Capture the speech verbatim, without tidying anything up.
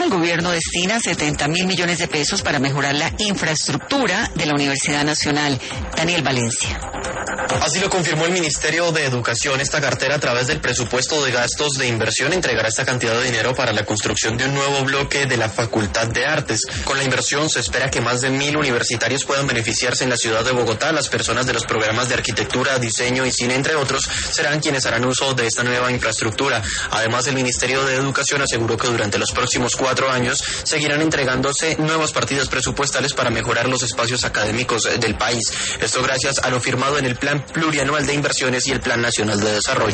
el gobierno destina setenta mil millones de pesos para mejorar la infraestructura de la Universidad Nacional. Daniel Valencia. Así lo confirmó el Ministerio de Educación. Esta cartera, a través del presupuesto de gastos de inversión, entregará esta cantidad de dinero para la construcción de un nuevo bloque de la Facultad de Artes. Con la inversión se espera que más de mil universitarios puedan beneficiarse en la ciudad de Bogotá. Las personas de los programas de arquitectura, diseño y cine, entre otros, serán quienes harán uso de esta nueva infraestructura. Además, el Ministerio de Educación aseguró que durante los próximos cuatro años seguirán entregándose nuevas partidas presupuestales para mejorar los espacios académicos del país. Esto gracias a lo firmado en el Plan Plurianual de Inversiones y el Plan Nacional de Desarrollo.